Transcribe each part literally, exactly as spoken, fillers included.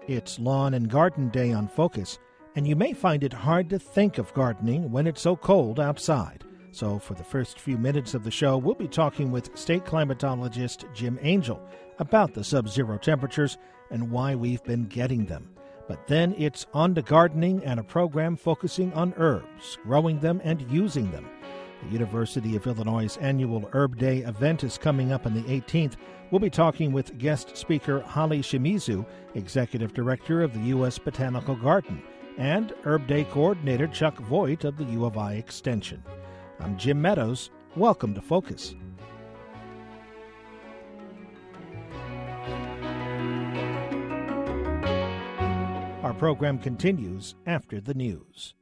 It's Lawn and Garden Day on Focus, and you may find it hard to think of gardening when it's so cold outside. So for the first few minutes of the show, we'll be talking with state climatologist Jim Angel about the sub-zero temperatures and why we've been getting them. But then it's on to gardening and a program focusing on herbs, growing them and using them. The University of Illinois' annual Herb Day event is coming up on the eighteenth. We'll be talking with guest speaker Holly Shimizu, Executive Director of the U S Botanical Garden, and Herb Day Coordinator Chuck Voigt of the U of I Extension. I'm Jim Meadows. Welcome to Focus. Our program continues after the news.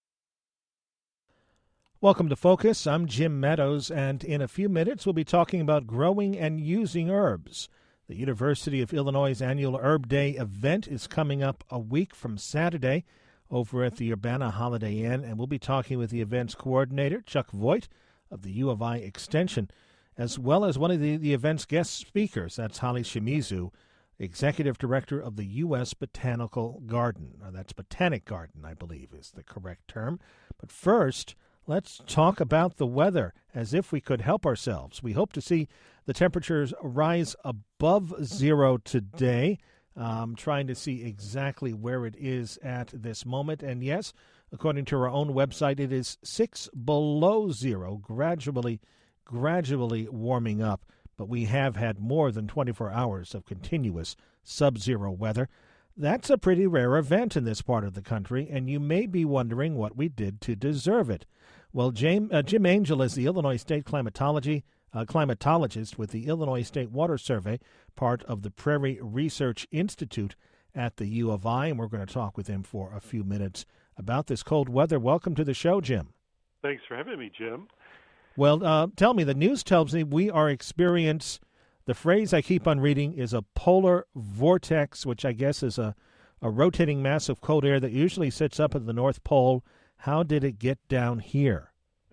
Welcome to Focus. I'm Jim Meadows, and in a few minutes we'll be talking about growing and using herbs. The University of Illinois' annual Herb Day event is coming up a week from Saturday over at the Urbana Holiday Inn, and we'll be talking with the event's coordinator, Chuck Voigt, of the U of I Extension, as well as one of the, the event's guest speakers. That's Holly Shimizu, Executive Director of the U S Botanical Garden. Now, that's Botanic Garden, I believe, is the correct term. But first, let's talk about the weather, as if we could help ourselves. We hope to see the temperatures rise above zero today. Um, trying to see exactly where it is at this moment. And yes, according to our own website, it is six below zero, gradually, gradually warming up. But we have had more than twenty-four hours of continuous sub-zero weather. That's a pretty rare event in this part of the country, and you may be wondering what we did to deserve it. Well, Jim, uh, Jim Angel is the Illinois State Climatology uh, climatologist with the Illinois State Water Survey, part of the Prairie Research Institute at the U of I, and we're going to talk with him for a few minutes about this cold weather. Welcome to the show, Jim. Thanks for having me, Jim. Well, uh, tell me, the news tells me we are experiencing, the phrase I keep on reading is a polar vortex, which I guess is a, a rotating mass of cold air that usually sits up at the North Pole. How did it get down here?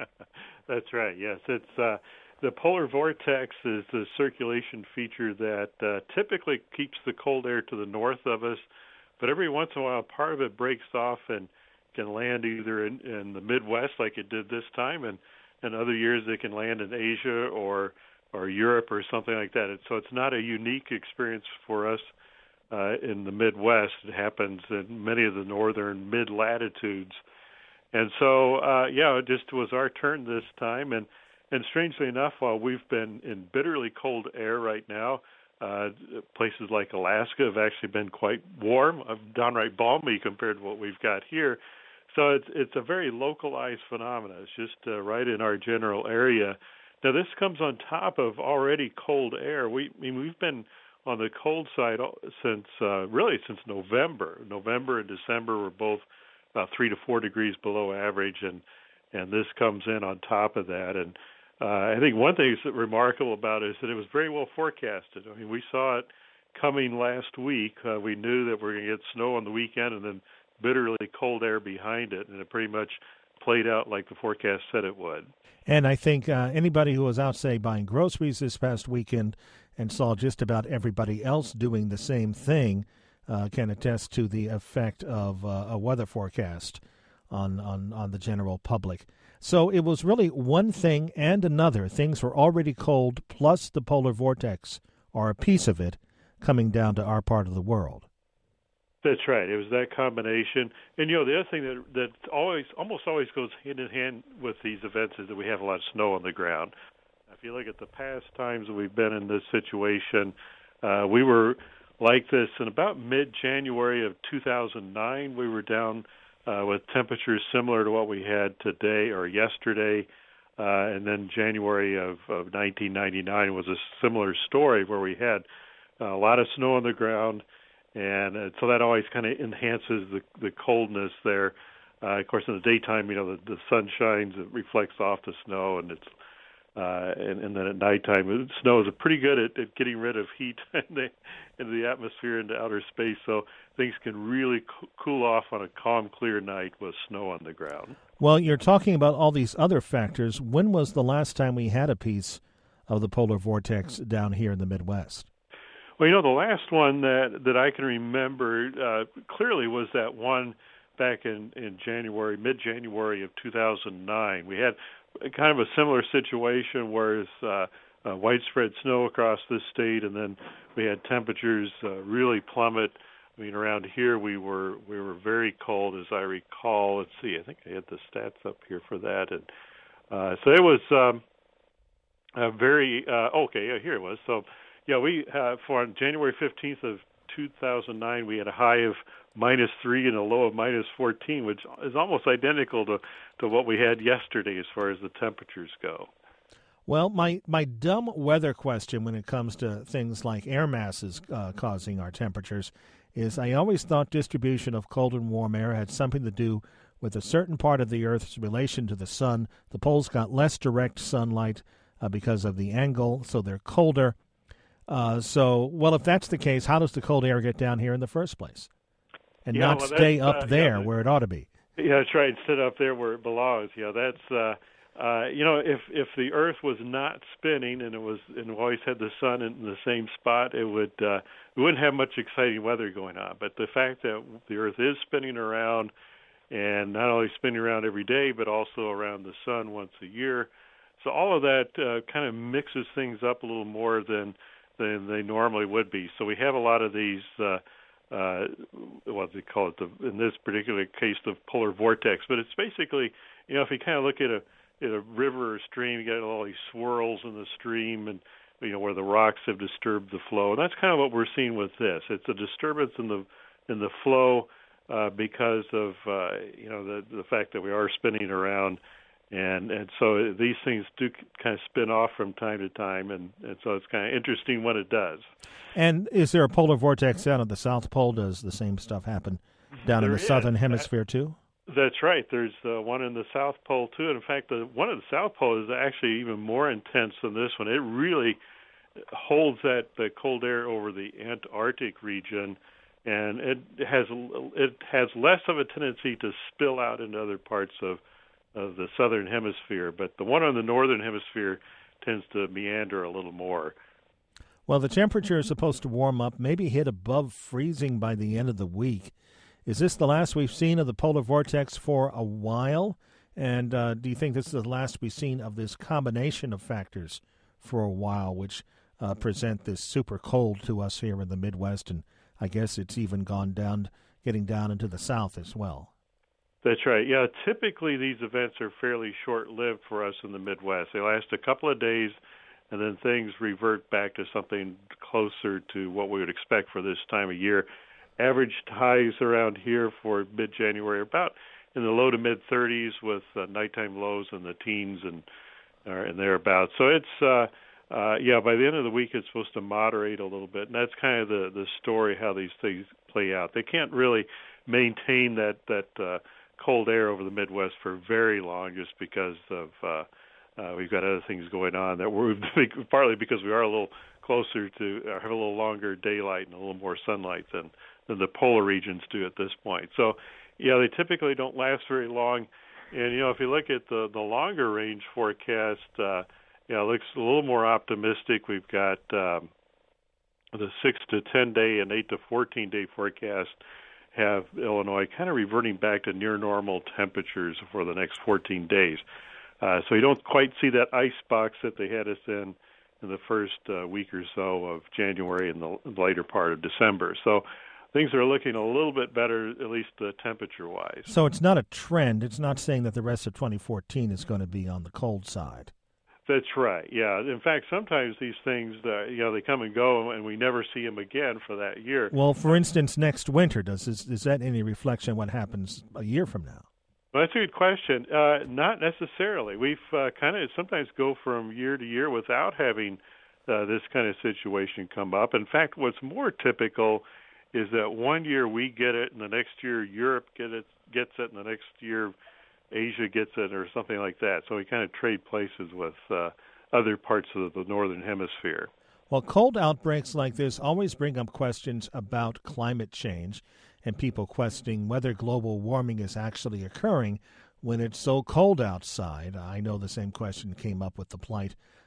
That's right, yes. It's uh, the polar vortex is the circulation feature that uh, typically keeps the cold air to the north of us, but every once in a while part of it breaks off and can land either in, in the Midwest like it did this time, and, and other years it can land in Asia or or Europe or something like that. So it's not a unique experience for us uh, in the Midwest. It happens in many of the northern mid-latitudes. And so, uh, yeah, it just was our turn this time. And, and strangely enough, while we've been in bitterly cold air right now, uh, places like Alaska have actually been quite warm, uh, downright balmy compared to what we've got here. So it's it's a very localized phenomenon. It's just uh, right in our general area. Now, this comes on top of already cold air. We I mean, we've been on the cold side since uh, really since November. November and December were both about three to four degrees below average, and and this comes in on top of that. And uh, I think one thing that's remarkable about it is that it was very well forecasted. I mean, we saw it coming last week. Uh, we knew that we were going to get snow on the weekend and then bitterly cold air behind it, and it pretty much played out like the forecast said it would. And I think uh, anybody who was out, say, buying groceries this past weekend and saw just about everybody else doing the same thing uh, can attest to the effect of uh, a weather forecast on, on, on the general public. So it was really one thing and another. Things were already cold, plus the polar vortex, or a piece of it, coming down to our part of the world. That's right. It was that combination. And, you know, the other thing that that always, almost always goes hand in hand with these events is that we have a lot of snow on the ground. If you look at the past times that we've been in this situation, uh, we were like this in about mid-January of two thousand nine. We were down uh, with temperatures similar to what we had today or yesterday. Uh, and then January of, of nineteen ninety-nine was a similar story where we had uh, a lot of snow on the ground. And uh, so that always kind of enhances the the coldness there. Uh, of course, in the daytime, you know, the, the sun shines, it reflects off the snow, and it's uh, and, and then at nighttime, snow is pretty good at, at getting rid of heat in the, into the atmosphere, into outer space. So things can really co- cool off on a calm, clear night with snow on the ground. Well, you're talking about all these other factors. When was the last time we had a piece of the polar vortex down here in the Midwest? Well, you know, the last one that, that I can remember uh, clearly was that one back in, in January, mid-January of two thousand nine. We had kind of a similar situation where it's uh, uh, widespread snow across the state, and then we had temperatures uh, really plummet. I mean, around here we were we were very cold, as I recall. Let's see, I think I had the stats up here for that, and uh, so it was um, a very uh, okay. Yeah, here it was. So, yeah, we uh, for on January fifteenth of two thousand nine, we had a high of minus three and a low of minus fourteen, which is almost identical to, to what we had yesterday as far as the temperatures go. Well, my, my dumb weather question when it comes to things like air masses uh, causing our temperatures is I always thought distribution of cold and warm air had something to do with a certain part of the Earth's relation to the sun. The poles got less direct sunlight uh, because of the angle, so they're colder. Uh, so, well, if that's the case, how does the cold air get down here in the first place? And yeah, not well, stay up uh, there yeah, where it ought to be. Yeah, that's right. Sit up there where it belongs. Yeah, that's uh, uh, you know, if if the Earth was not spinning and it was and we always had the sun in the same spot, it would uh, we wouldn't have much exciting weather going on. But the fact that the Earth is spinning around, and not only spinning around every day, but also around the sun once a year, so all of that uh, kind of mixes things up a little more than than they normally would be. So we have a lot of these. Uh, Uh, what they call it, the, in this particular case, the polar vortex. But it's basically, you know, if you kind of look at a at a river or stream, you got all these swirls in the stream, and you know where the rocks have disturbed the flow. And that's kind of what we're seeing with this. It's a disturbance in the in the flow uh, because of uh, you know the the fact that we are spinning around. And and so these things do kind of spin off from time to time, and, and so it's kind of interesting when it does. And is there a polar vortex down at the South Pole? Does the same stuff happen down there in the is. Southern Hemisphere too? That's right. There's uh, one in the South Pole too. And in fact, the one in the South Pole is actually even more intense than this one. It really holds that the cold air over the Antarctic region, and it has it has less of a tendency to spill out into other parts of of the southern hemisphere, but the one on the northern hemisphere tends to meander a little more. Well, the temperature is supposed to warm up, maybe hit above freezing by the end of the week. Is this the last we've seen of the polar vortex for a while? And uh, do you think this is the last we've seen of this combination of factors for a while, which uh, present this super cold to us here in the Midwest? And I guess it's even gone down, getting down into the South as well. That's right. Yeah, typically these events are fairly short-lived for us in the Midwest. They last a couple of days, and then things revert back to something closer to what we would expect for this time of year. Average highs around here for mid-January are about in the low to mid-thirties with uh, nighttime lows in the teens and uh, and thereabouts. So it's, uh, uh, yeah, by the end of the week it's supposed to moderate a little bit, and that's kind of the, the story how these things play out. They can't really maintain that, that uh, cold air over the Midwest for very long, just because of uh, uh, we've got other things going on that we're partly because we are a little closer to uh, have a little longer daylight and a little more sunlight than than the polar regions do at this point. So, yeah, they typically don't last very long. And you know, if you look at the the longer range forecast, uh, yeah, it looks a little more optimistic. We've got um, the six to ten day and eight to fourteen day forecast have Illinois kind of reverting back to near normal temperatures for the next fourteen days. Uh, so you don't quite see that ice box that they had us in in the first uh, week or so of January and the, the later part of December. So things are looking a little bit better, at least uh, temperature-wise. So it's not a trend. It's not saying that the rest of twenty fourteen is going to be on the cold side. That's right, yeah. In fact, sometimes these things, uh, you know, they come and go, and we never see them again for that year. Well, for instance, next winter, does is, is that any reflection on what happens a year from now? Well, that's a good question. Uh, not necessarily. We've uh, kind of sometimes go from year to year without having uh, this kind of situation come up. In fact, what's more typical is that one year we get it, and the next year Europe get it, gets it, and the next year Asia gets it, or something like that. So we kind of trade places with uh, other parts of the northern hemisphere. Well, cold outbreaks like this always bring up questions about climate change and people questioning whether global warming is actually occurring when it's so cold outside. I know the same question came up with the plight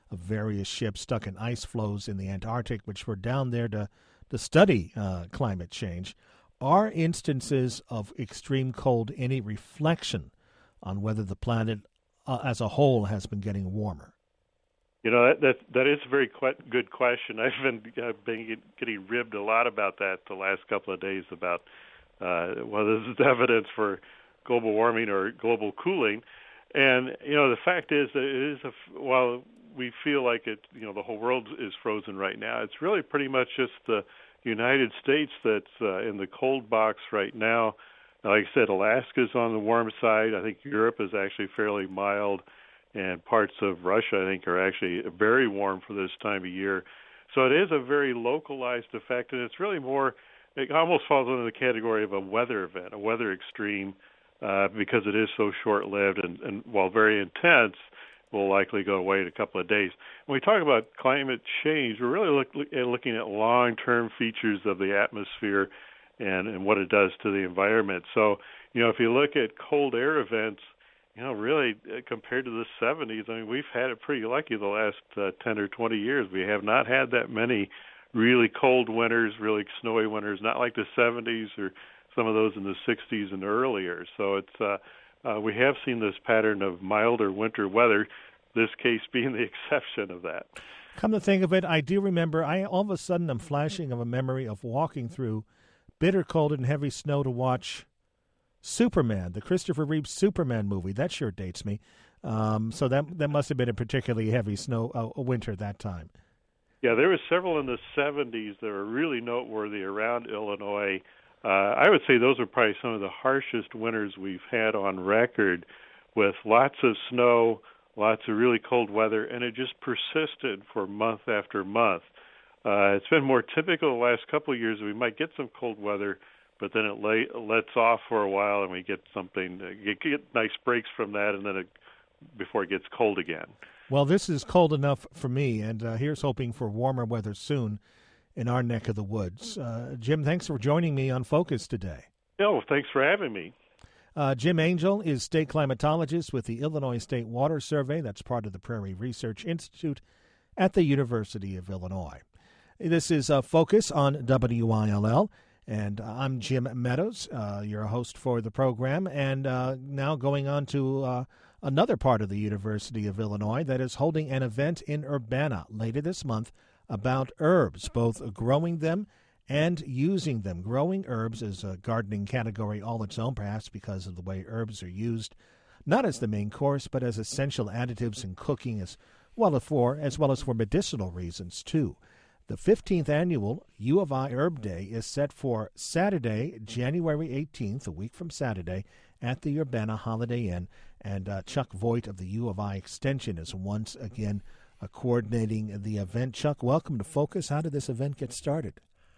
of various ships stuck in ice floes in the Antarctic, which were down there to, to study uh, climate change. Are instances of extreme cold any reflection on whether the planet uh, as a whole has been getting warmer? You know, that that, that is a very qu- good question. I've been uh, been getting ribbed a lot about that the last couple of days about uh, whether this is evidence for global warming or global cooling. And, you know, the fact is that it is, a, while we feel like it, you know, the whole world is frozen right now, it's really pretty much just the United States that's uh, in the cold box right now. Like I said, Alaska's on the warm side. I think Europe is actually fairly mild, and parts of Russia, I think, are actually very warm for this time of year. So it is a very localized effect, and it's really more, it almost falls under the category of a weather event, a weather extreme, uh, because it is so short-lived, and, and while very intense, will likely go away in a couple of days. When we talk about climate change, we're really look, look, looking at long-term features of the atmosphere and, and what it does to the environment. So, you know, if you look at cold air events, you know, really, uh, compared to the seventies, I mean, we've had it pretty lucky the last uh, ten or twenty years. We have not had that many really cold winters, really snowy winters, not like the seventies or some of those in the sixties and earlier. So it's uh, uh, we have seen this pattern of milder winter weather, this case being the exception of that. Come to think of it, I do remember, I all of a sudden I'm flashing of a memory of walking through bitter cold and heavy snow to watch Superman, the Christopher Reeve Superman movie. That sure dates me. Um, so that that must have been a particularly heavy snow uh, winter that time. Yeah, there were several in the seventies that were really noteworthy around Illinois. Uh, I would say those are probably some of the harshest winters we've had on record, with lots of snow, lots of really cold weather, and it just persisted for month after month. Uh, it's been more typical the last couple of years. We might get some cold weather, but then it lay, lets off for a while, and we get something, uh, get, get nice breaks from that, and then it, before it gets cold again. Well, this is cold enough for me, and uh, here's hoping for warmer weather soon in our neck of the woods. Uh, Jim, thanks for joining me on Focus today. Oh, thanks for having me. Uh, Jim Angel is state climatologist with the Illinois State Water Survey. That's part of the Prairie Research Institute at the University of Illinois. This is uh, Focus on W I L L. And I'm Jim Meadows, uh, your host for the program, and uh, now going on to uh, another part of the University of Illinois that is holding an event in Urbana later this month about herbs, both growing them and using them. Growing herbs is a gardening category all its own, perhaps because of the way herbs are used, not as the main course, but as essential additives in cooking, as well as for, as well as for medicinal reasons, too. The fifteenth annual U of I Herb Day is set for Saturday, January eighteenth, a week from Saturday, at the Urbana Holiday Inn. And uh, Chuck Voigt of the U of I Extension is once again uh, coordinating the event. Chuck, welcome to Focus. How did this event get started?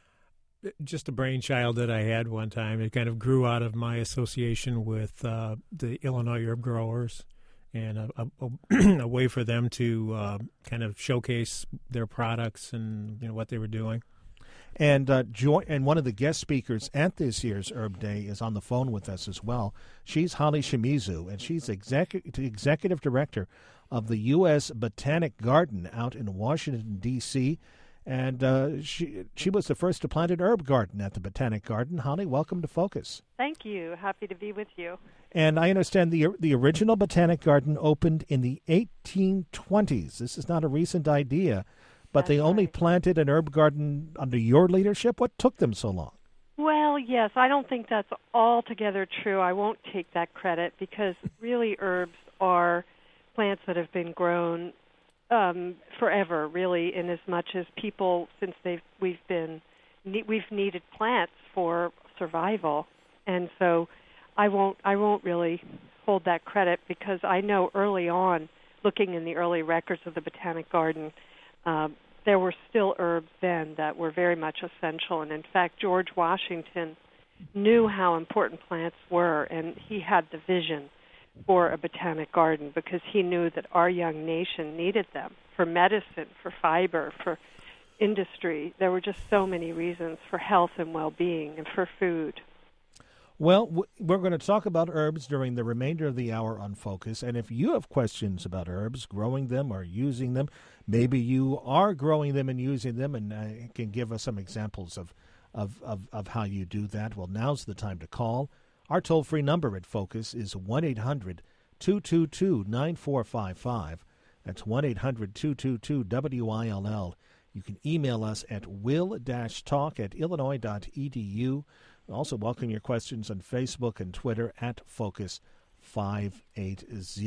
Just a brainchild that I had one time. It kind of grew out of my association with uh, the Illinois herb growers, and a, a, a way for them to uh, kind of showcase their products and, you know, what they were doing. And uh, joy, and one of the guest speakers at this year's Herb Day is on the phone with us as well. She's Holly Shimizu, and she's execu- executive director of the U S Botanic Garden out in Washington, D C, and uh, she she was the first to plant an herb garden at the Botanic Garden. Holly, welcome to Focus. Thank you. Happy to be with you. And I understand the the original Botanic Garden opened in the eighteen twenties. This is not a recent idea, but That's they only right. planted an herb garden under your leadership. What took them so long? Well, yes, I don't think that's altogether true. I won't take that credit because really herbs are plants that have been grown um, forever, really, in as much as people, since they've we've been we've needed plants for survival, and so I won't I won't really hold that credit because I know early on, looking in the early records of the Botanic Garden, um, there were still herbs then that were very much essential, and in fact, George Washington knew how important plants were, and he had the vision for a botanic garden because he knew that our young nation needed them for medicine, for fiber, for industry. There were just so many reasons for health and well-being and for food. Well, w- we're going to talk about herbs during the remainder of the hour on Focus. And if you have questions about herbs, growing them or using them, maybe you are growing them and using them and uh, can give us some examples of, of, of, of how you do that, well, now's the time to call. Our toll-free number at Focus is one eight hundred two two two nine four five five. That's one eight hundred two two two W I L L. You can email us at will-talk at illinois dot e d u. Also welcome your questions on Facebook and Twitter at Focus five eighty.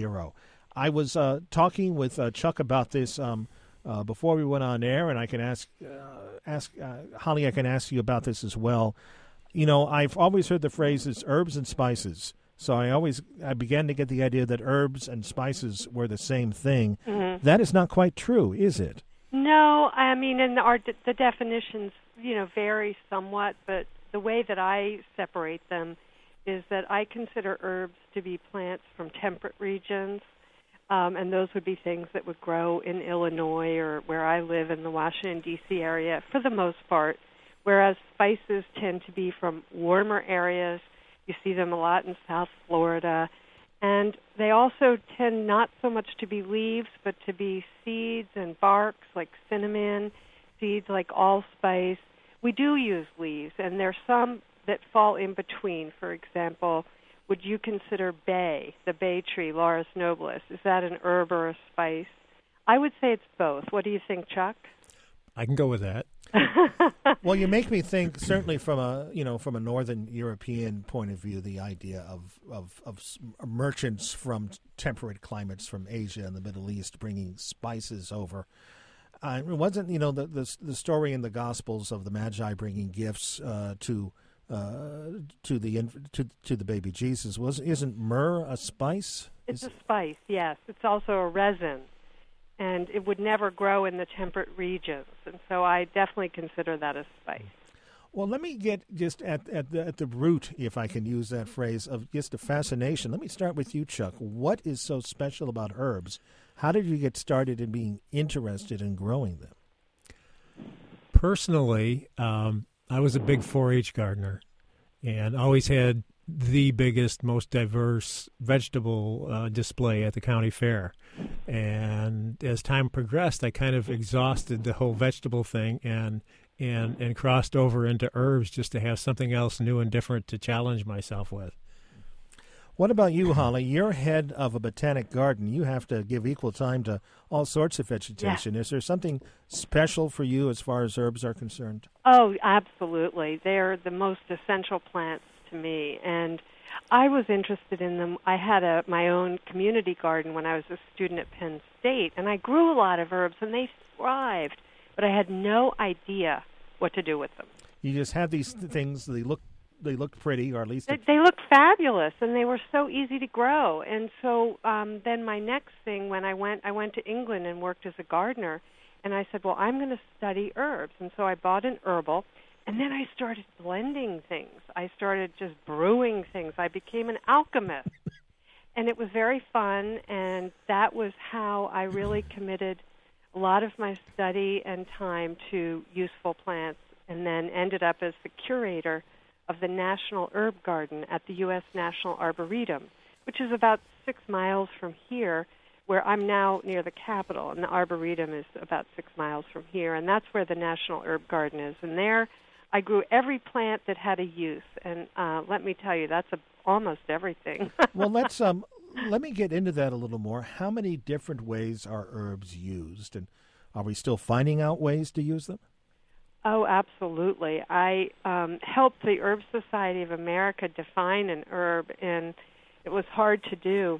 I was uh, talking with uh, Chuck about this um, uh, before we went on air, and I can ask, uh, ask uh, Holly, I can ask you about this as well. You know, I've always heard the phrases herbs and spices, so I always I began to get the idea that herbs and spices were the same thing. Mm-hmm. That is not quite true, is it? No, I mean, and our the definitions, you know, vary somewhat, but the way that I separate them is that I consider herbs to be plants from temperate regions, um, and those would be things that would grow in Illinois or where I live in the Washington, D C area for the most part, whereas spices tend to be from warmer areas. You see them a lot in South Florida, and they also tend not so much to be leaves, but to be seeds and barks like cinnamon, seeds like allspice. We do use leaves, and there's some that fall in between. For example, would you consider bay, the bay tree, Laurus nobilis? Is that an herb or a spice? I would say it's both. What do you think, Chuck? I can go with that. Well, you make me think. Certainly, from a you know from a Northern European point of view, the idea of of, of merchants from temperate climates, from Asia and the Middle East, bringing spices over. Uh, it wasn't, you know, the, the the story in the Gospels of the Magi bringing gifts uh, to uh, to the to to the baby Jesus. Was isn't myrrh a spice? It's Is, a spice, yes. It's also a resin, and it would never grow in the temperate regions. And so I definitely consider that a spice. Well, let me get just at at the at the root, if I can use that phrase, of just a fascination. Let me start with you, Chuck. What is so special about herbs? How did you get started in being interested in growing them? Personally, um, I was a big four H gardener and always had the biggest, most diverse vegetable uh, display at the county fair. And as time progressed, I kind of exhausted the whole vegetable thing and and, and crossed over into herbs just to have something else new and different to challenge myself with. What about you, Holly? You're head of a botanic garden. You have to give equal time to all sorts of vegetation. Yeah. Is there something special for you as far as herbs are concerned? Oh, absolutely. They're the most essential plants to me, and I was interested in them. I had a my own community garden when I was a student at Penn State, and I grew a lot of herbs, and they thrived, but I had no idea what to do with them. You just had these things, they look They looked pretty, or at least... They, they looked fabulous, and they were so easy to grow. And so um, then my next thing, when I went, I went to England and worked as a gardener, and I said, well, I'm going to study herbs. And so I bought an herbal, and then I started blending things. I started just brewing things. I became an alchemist. And it was very fun, and that was how I really committed a lot of my study and time to useful plants, and then ended up as the curator of the National Herb Garden at the U S National Arboretum, which is about six miles from here, where I'm now near the Capitol, and the Arboretum is about six miles from here, and that's where the National Herb Garden is. And there I grew every plant that had a use, and uh, let me tell you, that's a, almost everything. Well, let's um, let me get into that a little more. How many different ways are herbs used, and are we still finding out ways to use them? Oh, absolutely. I um, helped the Herb Society of America define an herb, and it was hard to do.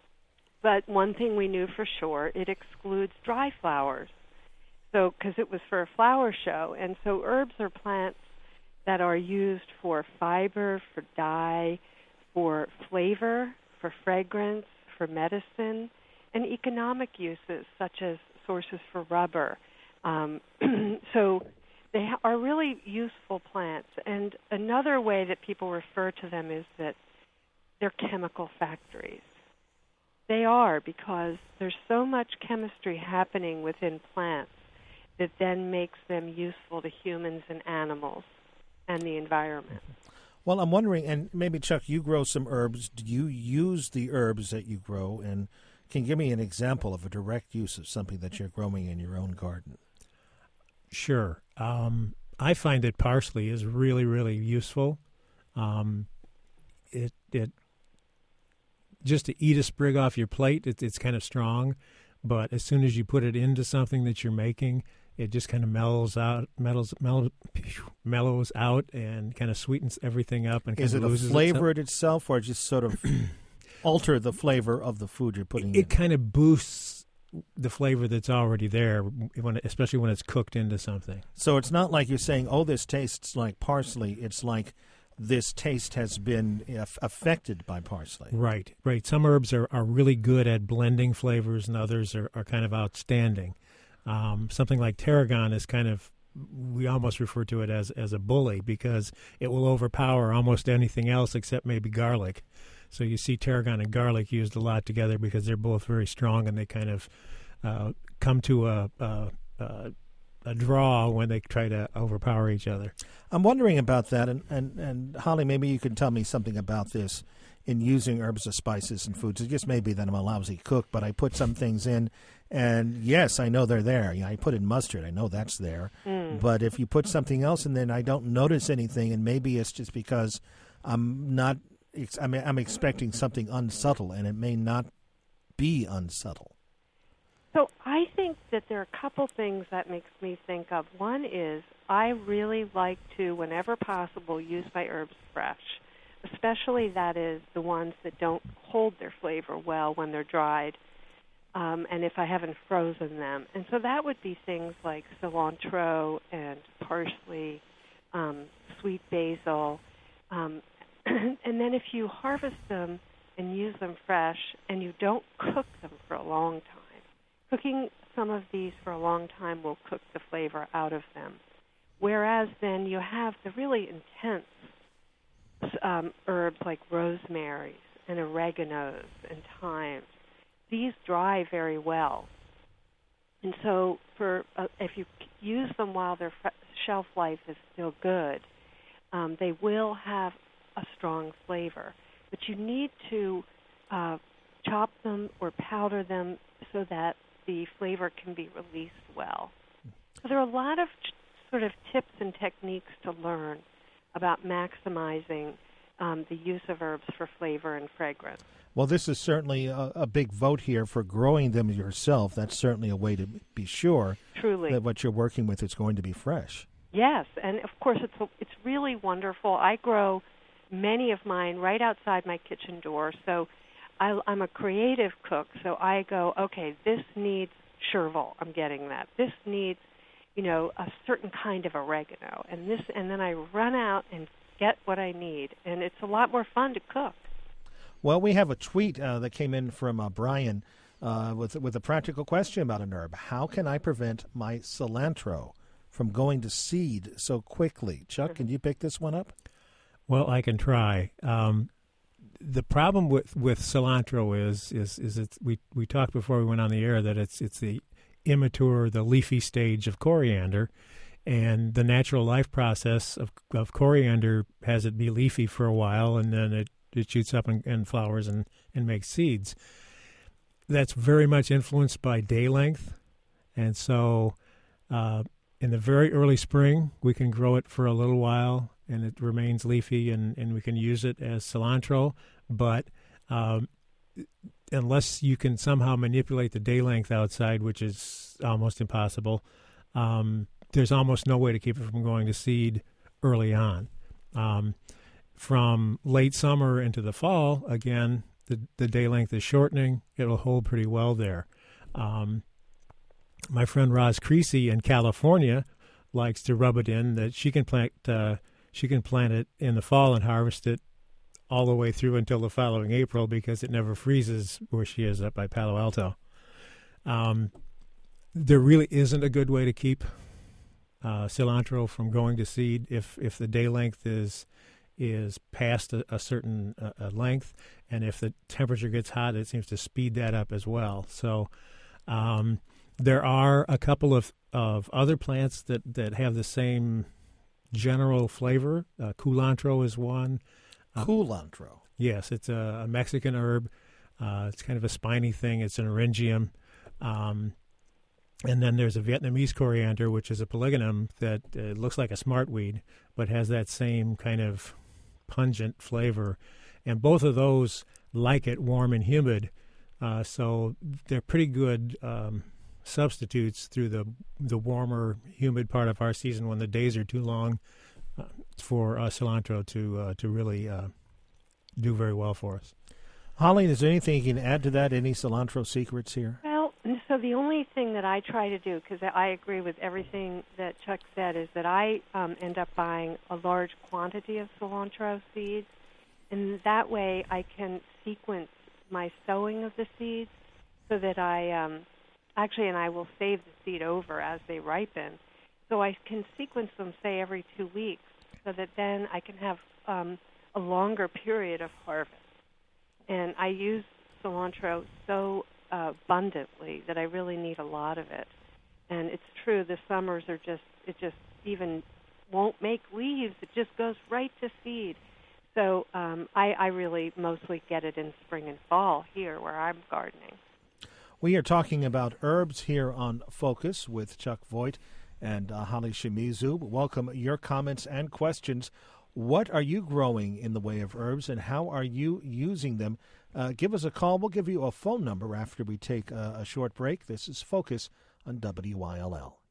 But one thing we knew for sure, it excludes dry flowers. So, because it was for a flower show. And so herbs are plants that are used for fiber, for dye, for flavor, for fragrance, for medicine, and economic uses, such as sources for rubber. Um, so they are really useful plants. And another way that people refer to them is that they're chemical factories. They are, because there's so much chemistry happening within plants that then makes them useful to humans and animals and the environment. Well, I'm wondering, and maybe, Chuck, you grow some herbs. Do you use the herbs that you grow? And can you give me an example of a direct use of something that you're growing in your own garden? Sure. Um, I find that parsley is really, really useful. Um, it it just to eat a sprig off your plate, it, it's kind of strong, but as soon as you put it into something that you're making, it just kind of mellows out, mellows, mellows, mellows out, and kind of sweetens everything up. And is kind it of a loses flavor it itself, or just sort of alter the flavor of the food you're putting it, in? It kind of boosts the flavor that's already there, when, especially when it's cooked into something. So it's not like you're saying, "Oh, this tastes like parsley." It's like this taste has been affected by parsley. Right, right. Some herbs are, are really good at blending flavors, and others are, are kind of outstanding. Um, something like tarragon is kind of, we almost refer to it as, as a bully, because it will overpower almost anything else except maybe garlic. So you see tarragon and garlic used a lot together because they're both very strong, and they kind of uh, come to a, a, a a draw when they try to overpower each other. I'm wondering about that, and, and, and Holly, maybe you can tell me something about this in using herbs or spices and foods. It just may be that I'm a lousy cook, but I put some things in, and yes, I know they're there. You know, I put in mustard. I know that's there. Mm. But if you put something else in, then I don't notice anything, and maybe it's just because I'm not, I'm, I'm expecting something unsubtle, and it may not be unsubtle. So I think that there are a couple things that makes me think of. One is I really like to, whenever possible, use my herbs fresh, especially that is the ones that don't hold their flavor well when they're dried, um, and if I haven't frozen them. And so that would be things like cilantro and parsley, um, sweet basil. Um, and then if you harvest them and use them fresh and you don't cook them for a long time, cooking some of these for a long time will cook the flavor out of them. Whereas then you have the really intense um, herbs like rosemaries and oreganos and thymes. These dry very well. And so for uh, if you use them while their f- shelf life is still good, um, they will have a strong flavor. But you need to uh, chop them or powder them so that the flavor can be released well. So there are a lot of ch- sort of tips and techniques to learn about maximizing um, the use of herbs for flavor and fragrance. Well, this is certainly a, a big vote here for growing them yourself. That's certainly a way to be sure Truly. that what you're working with is going to be fresh. Yes, and of course it's a, it's really wonderful. I grow many of mine right outside my kitchen door, so I, I'm a creative cook, so I go, okay, this needs chervil. I'm getting that. This needs, you know, a certain kind of oregano, and this, and then I run out and get what I need, and it's a lot more fun to cook. Well, we have a tweet uh, that came in from uh, Brian uh, with with a practical question about an herb. How can I prevent my cilantro from going to seed so quickly? Chuck, can you pick this one up? Well, I can try. Um, the problem with, with cilantro is is is it's, we we talked before we went on the air that it's it's the immature, the leafy stage of coriander, and the natural life process of of coriander has it be leafy for a while, and then it, it shoots up and, and flowers and, and makes seeds. That's very much influenced by day length, and so uh, in the very early spring we can grow it for a little while, and it remains leafy, and, and we can use it as cilantro. But um, unless you can somehow manipulate the day length outside, which is almost impossible, um, there's almost no way to keep it from going to seed early on. Um, from late summer into the fall, again, the, the day length is shortening. It'll hold pretty well there. Um, my friend Roz Creasy in California likes to rub it in that she can plant uh, she can plant it in the fall and harvest it all the way through until the following April because it never freezes where she is up by Palo Alto. Um, there really isn't a good way to keep uh, cilantro from going to seed if, if the day length is is past a, a certain uh, a length, and if the temperature gets hot, it seems to speed that up as well. So um, there are a couple of, of other plants that, that have the same general flavor. Uh, culantro is one. Uh, Culantro. Yes, it's a, a Mexican herb. Uh, it's kind of a spiny thing. It's an Eryngium. Um, and then there's a Vietnamese coriander, which is a polygonum that uh, looks like a smartweed, but has that same kind of pungent flavor. And both of those like it warm and humid, uh, so they're pretty good um, substitutes through the the warmer, humid part of our season when the days are too long uh, for uh, cilantro to uh, to really uh, do very well for us. Holly, is there anything you can add to that? Any cilantro secrets here? Well, so the only thing that I try to do, because I agree with everything that Chuck said, is that I um, end up buying a large quantity of cilantro seeds, and that way I can sequence my sowing of the seeds so that I um, actually, and I will save the seed over as they ripen, so I can sequence them, say, every two weeks, so that then I can have um, a longer period of harvest. And I use cilantro so uh, abundantly that I really need a lot of it. And it's true, the summers are just, it just even won't make leaves. It just goes right to seed. So um, I, I really mostly get it in spring and fall here where I'm gardening. We are talking about herbs here on Focus with Chuck Voigt and uh, Holly Shimizu. Welcome your comments and questions. What are you growing in the way of herbs, and how are you using them? Uh, give us a call. We'll give you a phone number after we take a, a short break. This is Focus on W I L L.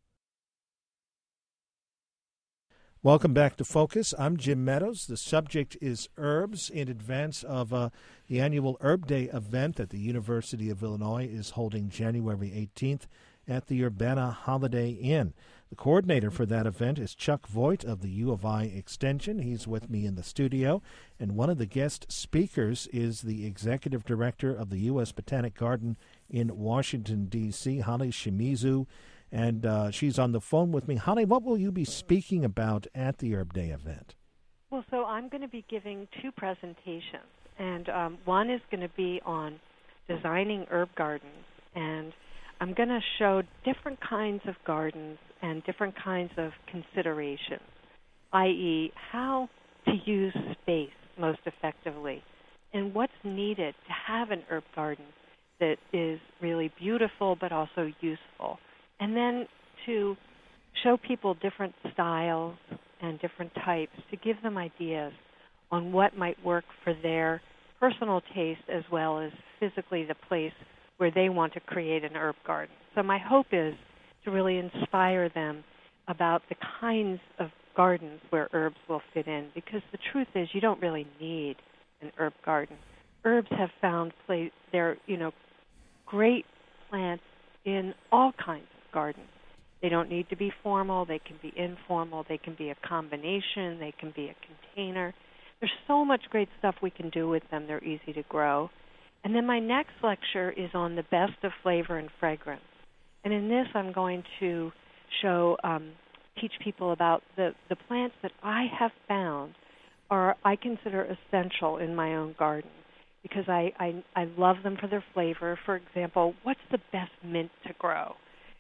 Welcome back to Focus. I'm Jim Meadows. The subject is herbs in advance of uh, the annual Herb Day event that the University of Illinois is holding January eighteenth at the Urbana Holiday Inn. The coordinator for that event is Chuck Voigt of the U of I Extension. He's with me in the studio. And one of the guest speakers is the executive director of the U S Botanic Garden in Washington, D C, Holly Shimizu. And uh, she's on the phone with me. Holly, what will you be speaking about at the Herb Day event? Well, so I'm going to be giving two presentations. And um, one is going to be on designing herb gardens. And I'm going to show different kinds of gardens and different kinds of considerations, that is how to use space most effectively and what's needed to have an herb garden that is really beautiful but also useful. And then to show people different styles and different types to give them ideas on what might work for their personal taste as well as physically the place where they want to create an herb garden. So my hope is to really inspire them about the kinds of gardens where herbs will fit in, because the truth is you don't really need an herb garden. Herbs have found place, they're, you know, great plants in all kinds of gardens. They don't need to be formal, they can be informal, they can be a combination, they can be a container. There's so much great stuff we can do with them, they're easy to grow. And then my next lecture is on the best of flavor and fragrance. And in this, I'm going to show, um, teach people about the, the plants that I have found are, I consider essential in my own garden because I, I, I love them for their flavor. For example, what's the best mint to grow?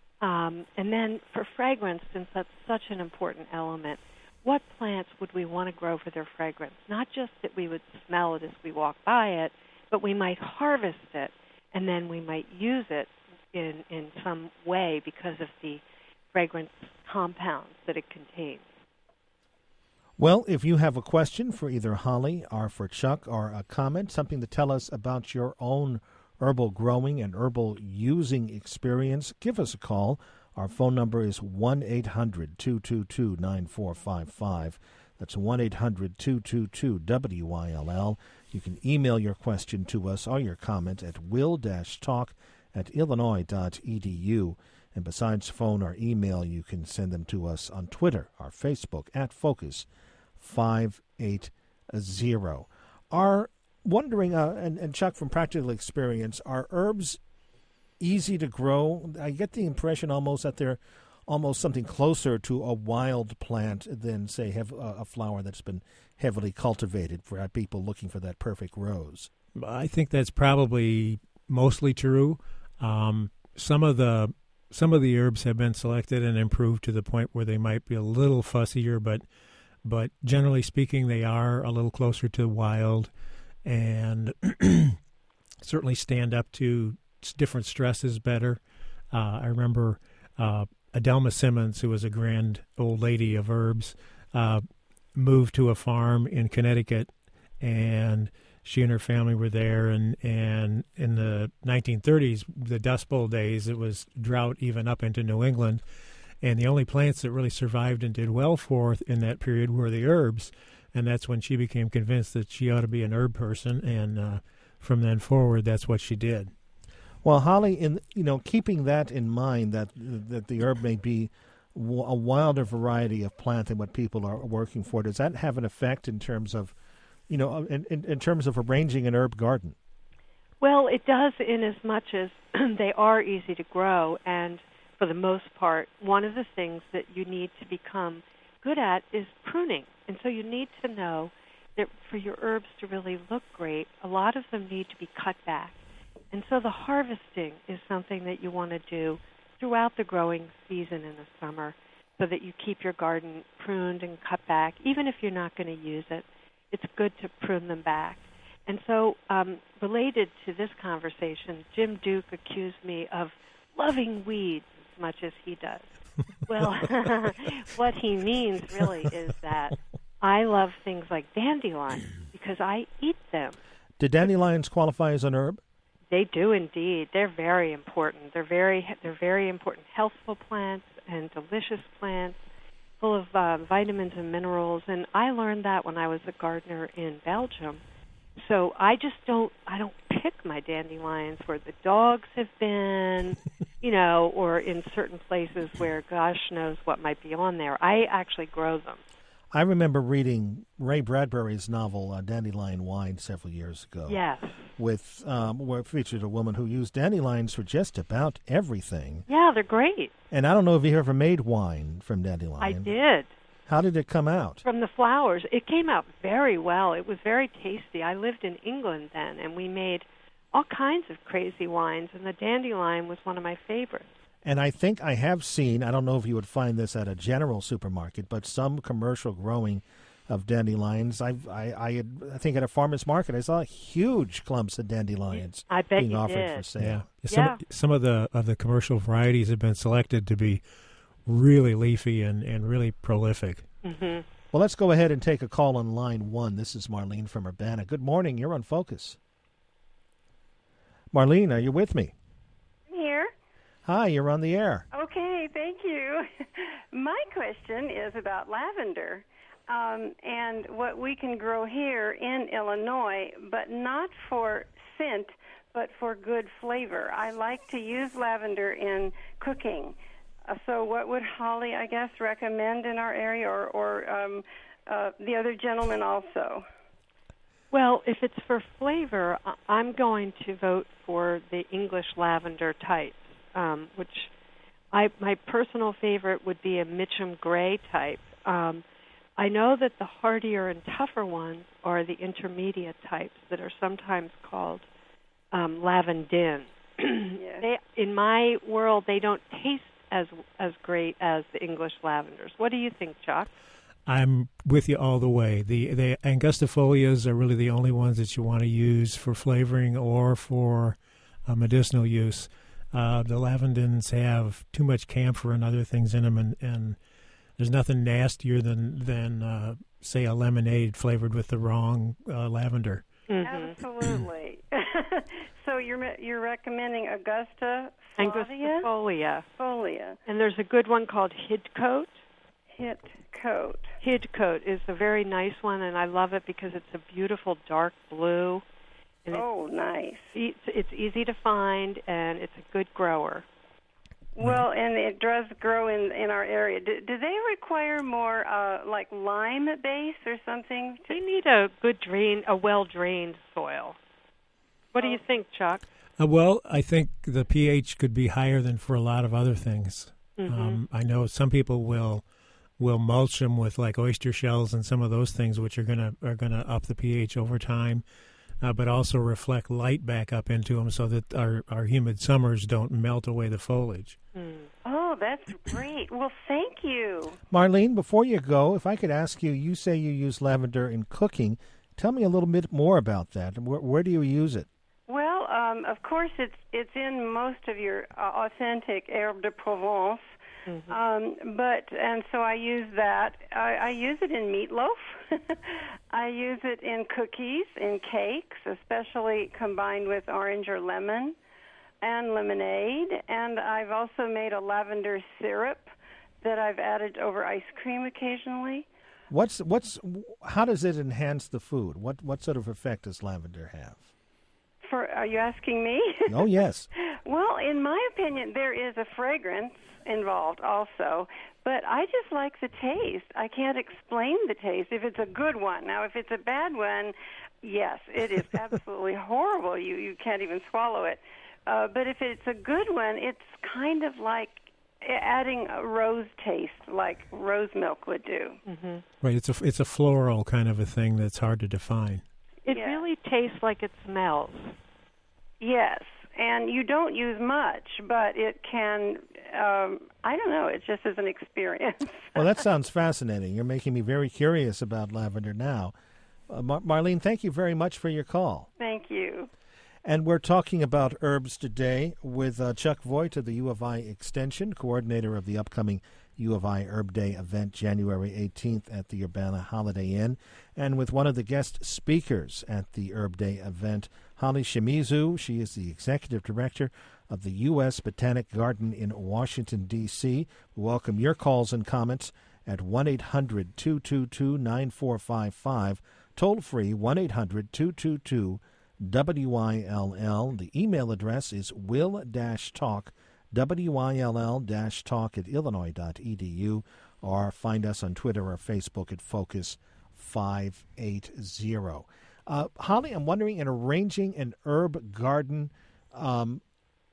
Um, and then for fragrance, since that's such an important element, what plants would we want to grow for their fragrance? Not just that we would smell it as we walk by it, but we might harvest it, and then we might use it in, in some way because of the fragrance compounds that it contains. Well, if you have a question for either Holly or for Chuck, or a comment, something to tell us about your own herbal growing and herbal using experience, give us a call. Our phone number is one eight hundred two two two nine four five five. That's one eight hundred two two two W I L L. You can email your question to us or your comment at will-talk at illinois dot e d u. And besides phone or email, you can send them to us on Twitter or Facebook at Focus five eight zero. Are wondering, uh, and, and Chuck, from practical experience, are herbs easy to grow? I get the impression almost that they're almost something closer to a wild plant than, say, have a, a flower that's been heavily cultivated for people looking for that perfect rose. I think that's probably mostly true. Um, some of the some of the herbs have been selected and improved to the point where they might be a little fussier, but but generally speaking, they are a little closer to wild and certainly stand up to different stresses better. Uh, I remember uh, Adelma Simmons, who was a grand old lady of herbs, uh, moved to a farm in Connecticut, and she and her family were there. And, and in the nineteen thirties, the Dust Bowl days, it was drought even up into New England. And the only plants that really survived and did well for in that period were the herbs. And that's when she became convinced that she ought to be an herb person. And uh, from then forward, that's what she did. Well, Holly, in you know, keeping that in mind, that that the herb may be w- a wilder variety of plant than what people are working for, does that have an effect in terms of, you know, in, in, in terms of arranging an herb garden? Well, it does in as much as they are easy to grow, and for the most part, one of the things that you need to become good at is pruning. And so you need to know that for your herbs to really look great, a lot of them need to be cut back. And so the harvesting is something that you want to do throughout the growing season in the summer so that you keep your garden pruned and cut back. Even if you're not going to use it, it's good to prune them back. And so um, related to this conversation, Jim Duke accused me of loving weeds as much as he does. Well, what he means really is that I love things like dandelions because I eat them. Do dandelions qualify as an herb? They do indeed. They're very important. They're very they're very important healthful plants and delicious plants full of uh, vitamins and minerals. And I learned that when I was a gardener in Belgium. So I just don't I don't pick my dandelions where the dogs have been, you know, or in certain places where gosh knows what might be on there. I actually grow them. I remember reading Ray Bradbury's novel uh, Dandelion Wine several years ago. Yes. With um, where it featured a woman who used dandelions for just about everything. Yeah, they're great. And I don't know if you ever made wine from dandelion. I did. How did it come out? From the flowers. It came out very well. It was very tasty. I lived in England then, and we made all kinds of crazy wines, and the dandelion was one of my favorites. And I think I have seen, I don't know if you would find this at a general supermarket, but some commercial growing of dandelions. I've, I I, had, I think at a farmer's market I saw huge clumps of dandelions I bet being you offered did. for sale. Yeah. Some, Yeah. some of the of the commercial varieties have been selected to be really leafy and, and really prolific. Mm-hmm. Well, let's go ahead and take a call on line one. This is Marlene from Urbana. Good morning. You're on Focus. Marlene, are you with me? Here. Hi, you're on the air. Okay, thank you. My question is about lavender um, and what we can grow here in Illinois, but not for scent, but for good flavor. I like to use lavender in cooking. Uh, so what would Holly, I guess, recommend in our area, or, or um, uh, the other gentleman also? Well, if it's for flavor, I- I'm going to vote for the English lavender type, um, which I, my personal favorite would be a Mitchum Gray type. Um, I know that the hardier and tougher ones are the intermediate types that are sometimes called um, lavandin. Yes. They, in my world, they don't taste as as great as the English lavenders. What do you think, Chuck? I'm with you all the way. The the angustifolias are really the only ones that you want to use for flavoring or for uh, medicinal use. Uh, the lavandins have too much camphor and other things in them, and, and there's nothing nastier than than uh, say a lemonade flavored with the wrong uh, lavender. Mm-hmm. Absolutely. So you're you're recommending Augusta Flavia? Angustifolia. Folia. And there's a good one called Hidcote. Hit coat. Hidcote is a very nice one, and I love it because it's a beautiful dark blue. And Oh, nice. it's, it's easy to find, and it's a good grower. Well, and it does grow in in our area. Do, do they require more uh, like lime base or something? They need a good drain, a well-drained soil. What do you think, Chuck? Uh, well, I think the pH could be higher than for a lot of other things. Mm-hmm. Um, I know some people will will mulch them with like oyster shells and some of those things, which are gonna are gonna up the pH over time, uh, but also reflect light back up into them so that our, our humid summers don't melt away the foliage. Mm. Oh, that's great. Well, thank you. Marlene, before you go, if I could ask you, you say you use lavender in cooking. Tell me a little bit more about that. Where, where do you use it? Well, um, of course, it's it's in most of your uh, authentic herbe de Provence. Mm-hmm. Um, but and so I use that. I, I use it in meatloaf. I use it in cookies, in cakes, especially combined with orange or lemon, and lemonade. And I've also made a lavender syrup that I've added over ice cream occasionally. What's what's how does it enhance the food? What what sort of effect does lavender have? For are you asking me? Oh yes. Well, in my opinion, there is a fragrance involved also, but I just like the taste. I can't explain the taste if it's a good one. Now, if it's a bad one, yes, it is absolutely horrible. You you can't even swallow it. Uh, but if it's a good one, it's kind of like adding a rose taste, like rose milk would do. Mm-hmm. Right, it's a it's a floral kind of a thing that's hard to define. It yeah. really tastes like it smells. Yes. And you don't use much, but it can, um, I don't know, it just is an experience. Well, that sounds fascinating. You're making me very curious about lavender now. Uh, Mar- Marlene, thank you very much for your call. Thank you. And we're talking about herbs today with uh, Chuck Voigt of the U of I Extension, coordinator of the upcoming U of I Herb Day event January eighteenth at the Urbana Holiday Inn, and with one of the guest speakers at the Herb Day event, Holly Shimizu. She is the executive director of the U S Botanic Garden in Washington, D C We welcome your calls and comments at one eight hundred two two two nine four five five, toll free one eight hundred two two two W I L L. The email address is will-talk, W I L L talk at illinois dot e d u, or find us on Twitter or Facebook at Focus five eighty. Uh, Holly, I'm wondering, in arranging an herb garden, um,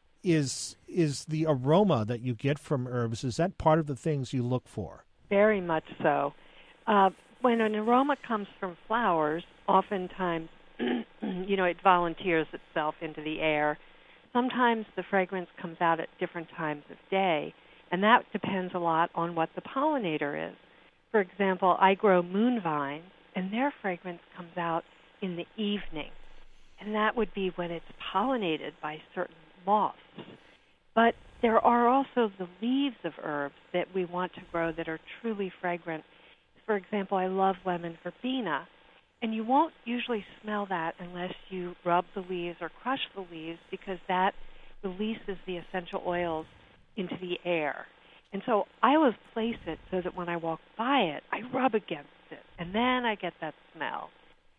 is is the aroma that you get from herbs, is that part of the things you look for? Very much so. Uh, when an aroma comes from flowers, oftentimes, you know, it volunteers itself into the air. Sometimes the fragrance comes out at different times of day, and that depends a lot on what the pollinator is. For example, I grow moon vines, and their fragrance comes out in the evening, and that would be when it's pollinated by certain moths. But there are also the leaves of herbs that we want to grow that are truly fragrant. For example, I love lemon verbena, and you won't usually smell that unless you rub the leaves or crush the leaves, because that releases the essential oils into the air. And so I always place it so that when I walk by it, I rub against it, and then I get that smell.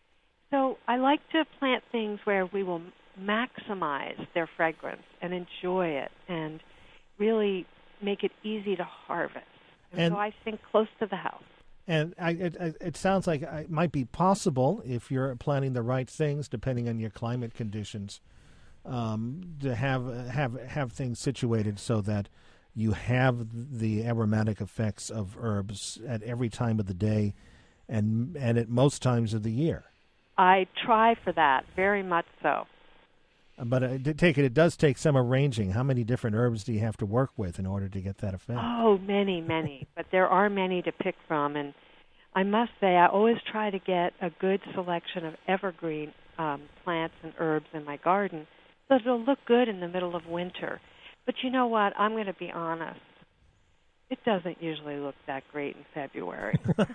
So I like to plant things where we will maximize their fragrance and enjoy it and really make it easy to harvest. And, and so I think close to the house. And I, it, it sounds like it might be possible, if you're planting the right things, depending on your climate conditions, um, to have have have things situated so that you have the aromatic effects of herbs at every time of the day, and and at most times of the year. I try for that, very much so. But I take it, it does take some arranging. How many different herbs do you have to work with in order to get that effect? Oh, many, many. But there are many to pick from. And I must say, I always try to get a good selection of evergreen um, plants and herbs in my garden so that it'll look good in the middle of winter. But you know what? I'm going to be honest. It doesn't usually look that great in February.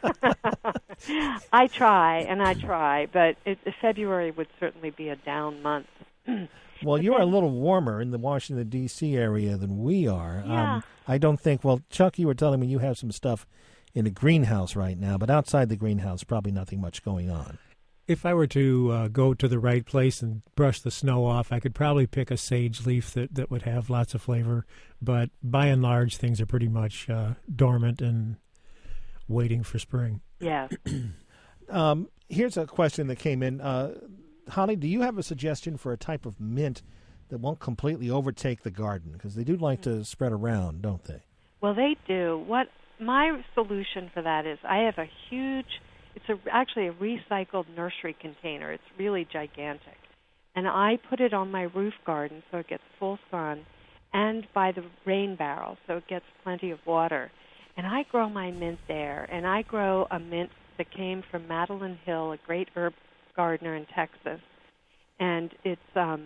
I try, and I try, but it, February would certainly be a down month. Well, you're a little warmer in the Washington, D C area than we are. Yeah. Um, I don't think, well, Chuck, you were telling me you have some stuff in a greenhouse right now, but outside the greenhouse, probably nothing much going on. If I were to uh, go to the right place and brush the snow off, I could probably pick a sage leaf that, that would have lots of flavor. But by and large, things are pretty much uh, dormant and waiting for spring. Yeah. um, here's a question that came in. Uh, Holly, do you have a suggestion for a type of mint that won't completely overtake the garden? Because they do like to spread around, don't they? Well, they do. What my solution for that is, I have a huge, it's a, actually a recycled nursery container. It's really gigantic. And I put it on my roof garden so it gets full sun. and by the rain barrel, so it gets plenty of water. And I grow my mint there, and I grow a mint that came from Madeline Hill, a great herb gardener in Texas. And it's um,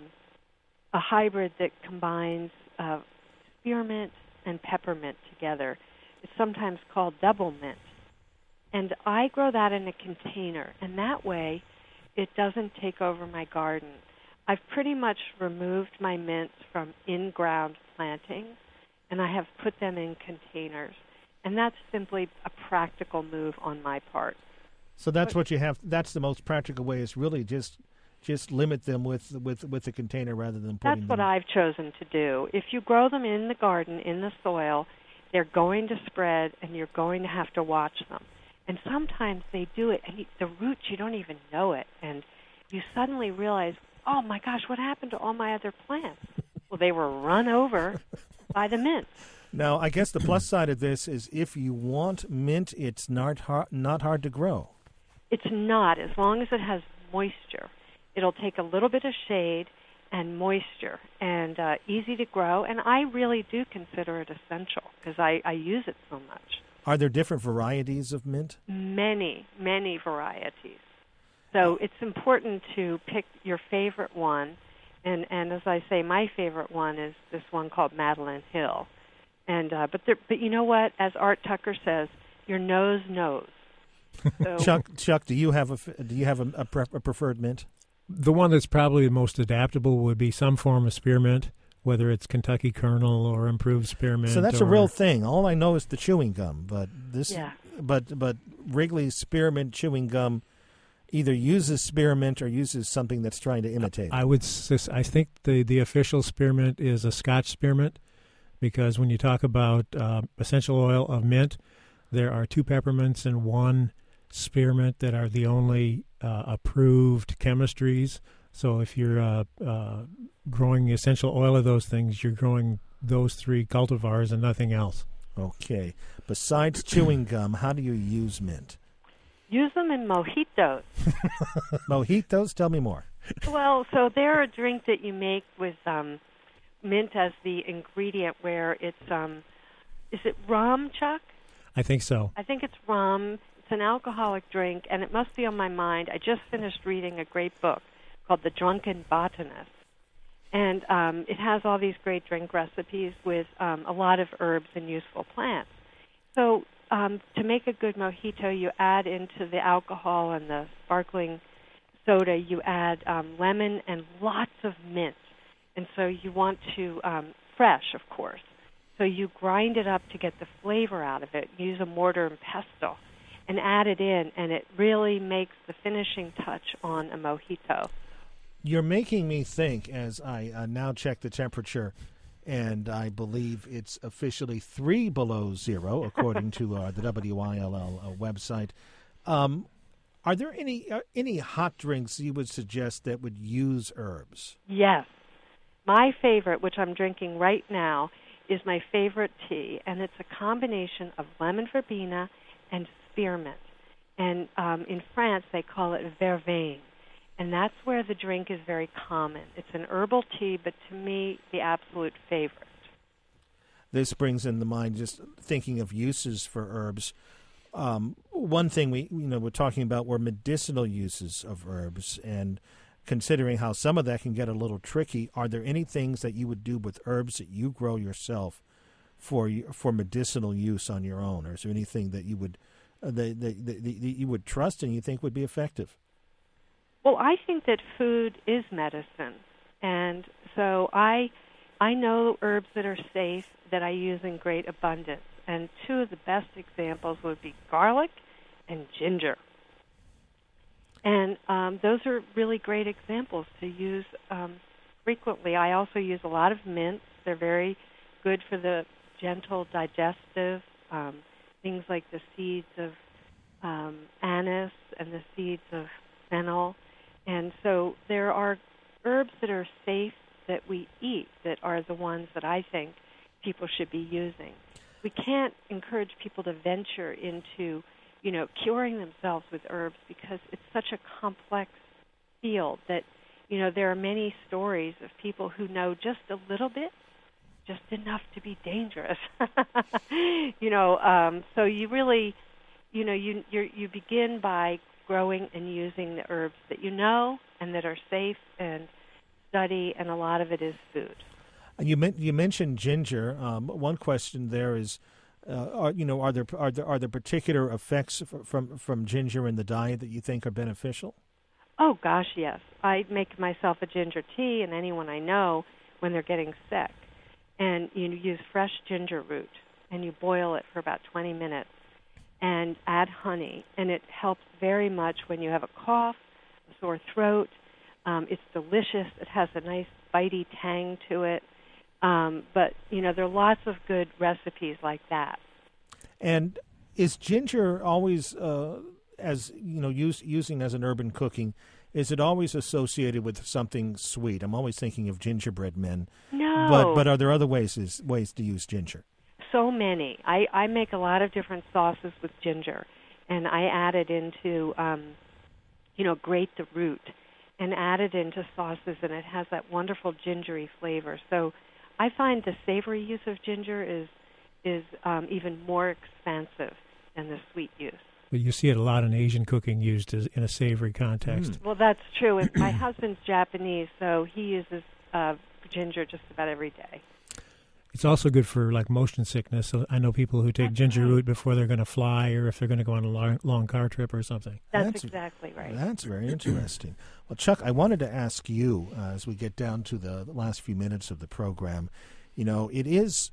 a hybrid that combines uh, spearmint and peppermint together. It's sometimes called double mint. And I grow that in a container, and that way it doesn't take over my garden. I've pretty much removed my mints from in-ground plantings, and I have put them in containers. And that's simply a practical move on my part. So that's what you have. That's the most practical way, is really just just limit them with with with the container rather than putting That's what them. I've chosen to do. If you grow them in the garden, in the soil, they're going to spread, and you're going to have to watch them. And sometimes they do it, and you, the roots, you don't even know it. And you suddenly realize, oh, my gosh, what happened to all my other plants? Well, they were run over by the mint. Now, I guess the plus side of this is if you want mint, it's not hard, not hard to grow. It's not, as long as it has moisture. It'll take a little bit of shade and moisture, and uh, easy to grow. And I really do consider it essential because I, I use it so much. Are there different varieties of mint? Many, many varieties. So it's important to pick your favorite one. And, and as I say, my favorite one is this one called Madeline Hill. And uh, but there, but you know what? As Art Tucker says, your nose knows. So, Chuck, Chuck, do you have a do you have a, a, pre- a preferred mint? The one that's probably the most adaptable would be some form of spearmint, whether it's Kentucky Kernel or improved spearmint. So that's or, a real thing. All I know is the chewing gum, but this, yeah. but but Wrigley's spearmint chewing gum either uses spearmint or uses something that's trying to imitate. I would, I think the the official spearmint is a Scotch spearmint, because when you talk about uh, essential oil of mint, there are two peppermints and one spearmint that are the only uh, approved chemistries. So if you're uh, uh, growing the essential oil of those things, you're growing those three cultivars and nothing else. Okay. Besides chewing gum, how do you use mint? Use them in mojitos. Mojitos? Tell me more. Well, so they're a drink that you make with um, mint as the ingredient, where it's, um, is it rum, Chuck? I think so. I think it's rum. It's an alcoholic drink, and it must be on my mind. I just finished reading a great book called The Drunken Botanist. And um, it has all these great drink recipes with um, a lot of herbs and useful plants. So um, to make a good mojito, you add into the alcohol and the sparkling soda, you add um, lemon and lots of mint. And so you want to, um, fresh, of course. So you grind it up to get the flavor out of it. Use a mortar and pestle and add it in, and it really makes the finishing touch on a mojito. You're making me think, as I uh, now check the temperature, and I believe it's officially three below zero, according to uh, the W I L L uh, website. Um, are there any uh, any hot drinks you would suggest that would use herbs? Yes. My favorite, which I'm drinking right now, is my favorite tea, and it's a combination of lemon verbena and spearmint. And um, in France, they call it verveine. And that's where the drink is very common. It's an herbal tea, but to me, the absolute favorite. This brings into mind, just thinking of uses for herbs. Um, one thing we, you know, we're talking about were medicinal uses of herbs, and considering how some of that can get a little tricky, are there any things that you would do with herbs that you grow yourself for for medicinal use on your own, or is there anything that you would uh, that, that, that, that you would trust and you think would be effective? Well, I think that food is medicine, and so I I know herbs that are safe that I use in great abundance, and two of the best examples would be garlic and ginger. And um, those are really great examples to use um, frequently. I also use a lot of mints. They're very good for the gentle digestive, um, things like the seeds of um, anise and the seeds of fennel. And so there are herbs that are safe that we eat that are the ones that I think people should be using. We can't encourage people to venture into, you know, curing themselves with herbs because it's such a complex field that, you know, there are many stories of people who know just a little bit, just enough to be dangerous. you know, um, so you really, you know, you you're, you begin by growing and using the herbs that you know and that are safe, and study, and a lot of it is food. You men- you mentioned ginger. Um, one question there is, uh, are you know, are there are there are there particular effects f- from from ginger in the diet that you think are beneficial? Oh gosh, yes. I make myself a ginger tea, and anyone I know when they're getting sick, and you use fresh ginger root, and you boil it for about twenty minutes, and add honey, and it helps very much when you have a cough, a sore throat. Um, it's delicious. It has a nice bitey tang to it. Um, but, you know, there are lots of good recipes like that. And is ginger always, uh, as you know, use, using as an herb in cooking, is it always associated with something sweet? I'm always thinking of gingerbread men. No. But but are there other ways is, ways to use ginger? So many. I, I make a lot of different sauces with ginger, and I add it into, um, you know, grate the root and add it into sauces, and it has that wonderful gingery flavor. So I find the savory use of ginger is is um, even more expansive than the sweet use. But you see it a lot in Asian cooking used as, in a savory context. Mm. Well, that's true. And my husband's Japanese, so he uses uh, ginger just about every day. It's also good for like motion sickness. So I know people who take That's ginger right. root before they're going to fly, or if they're going to go on a long, long car trip or something. That's, That's- exactly right. That's very interesting. Well, Chuck, I wanted to ask you, uh, as we get down to the, the last few minutes of the program, you know, it is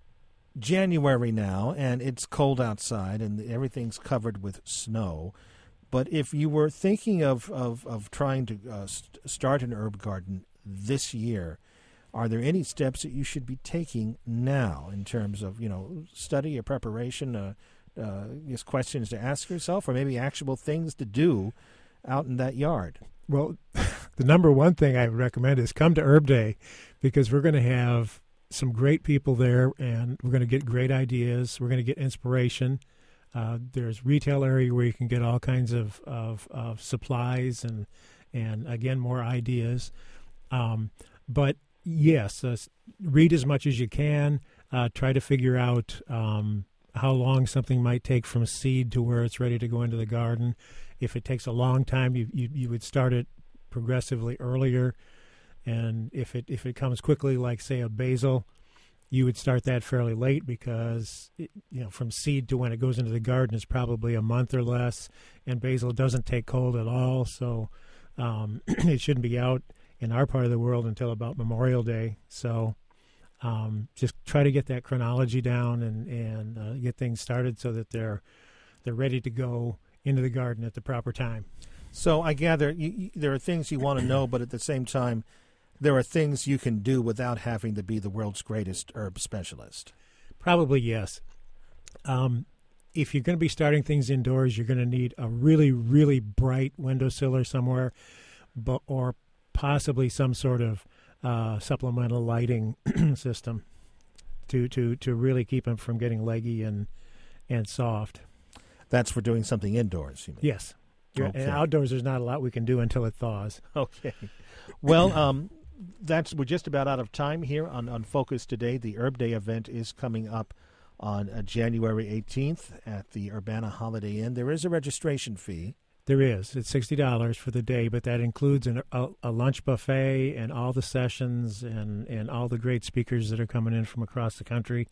January now, and it's cold outside, and everything's covered with snow. But if you were thinking of, of, of trying to uh, st- start an herb garden this year, are there any steps that you should be taking now in terms of, you know, study or preparation, uh, uh, just questions to ask yourself, or maybe actual things to do out in that yard? Well, the number one thing I would recommend is come to Herb Day, because we're going to have some great people there, and we're going to get great ideas. We're going to get inspiration. Uh, there's retail area where you can get all kinds of, of, of supplies and, and again, more ideas. Um, but yes, uh, read as much as you can. Uh, try to figure out um, how long something might take from seed to where it's ready to go into the garden. If it takes a long time, you, you, you would start it progressively earlier. And if it if it comes quickly, like, say, a basil, you would start that fairly late, because, it, you know, from seed to when it goes into the garden is probably a month or less. And basil doesn't take cold at all, so um, it shouldn't be out in our part of the world until about Memorial Day. So um, just try to get that chronology down and, and uh, get things started so that they're they're ready to go into the garden at the proper time. So I gather you, you, there are things you want to know, but at the same time, there are things you can do without having to be the world's greatest herb specialist. Probably yes. Um, if you're going to be starting things indoors, you're going to need a really, really bright windowsill or somewhere, but, or possibly some sort of uh, supplemental lighting system to, to, to really keep them from getting leggy and, and soft. That's for doing something indoors, you mean? Yes. Okay. And outdoors, there's not a lot we can do until it thaws. Okay. Well, um, that's we're just about out of time here on, on Focus today. The Herb Day event is coming up on uh, January eighteenth at the Urbana Holiday Inn. There is a registration fee. There is. It's sixty dollars for the day, but that includes an, a, a lunch buffet and all the sessions and, and all the great speakers that are coming in from across the country.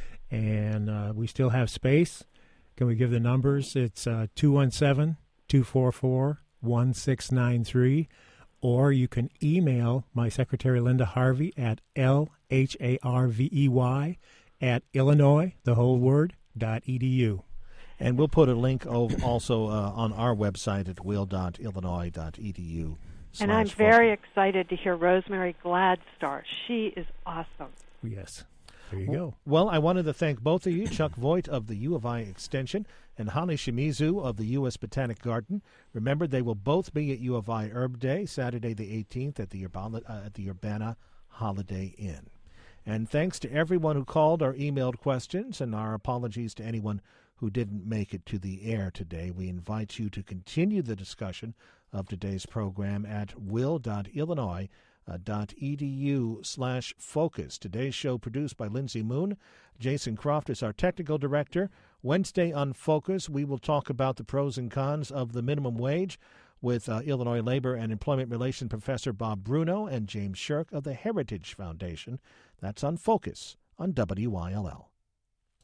And uh, we still have space. Can we give the numbers? It's uh, two one seven, two four four, one six nine three. Or you can email my secretary, Linda Harvey, at L H A R V E Y at Illinois, the whole word, dot edu. And we'll put a link of also uh, on our website at will dot illinois dot edu. And I'm very excited to hear Rosemary Gladstar. She is awesome. Yes. There you go. Well, I wanted to thank both of you, Chuck Voigt of the U of I Extension and Hani Shimizu of the U S Botanic Garden. Remember, they will both be at U of I Herb Day, Saturday the eighteenth at the Urbana, uh, at the Urbana Holiday Inn. And thanks to everyone who called or emailed questions, and our apologies to anyone who didn't make it to the air today. We invite you to continue the discussion of today's program at will dot illinois dot edu slash focus. Today's show produced by Lindsay Moon. Jason Croft is our technical director. Wednesday on Focus, we will talk about the pros and cons of the minimum wage with uh, Illinois Labor and Employment Relations Professor Bob Bruno and James Shirk of the Heritage Foundation. That's on Focus on W I L L.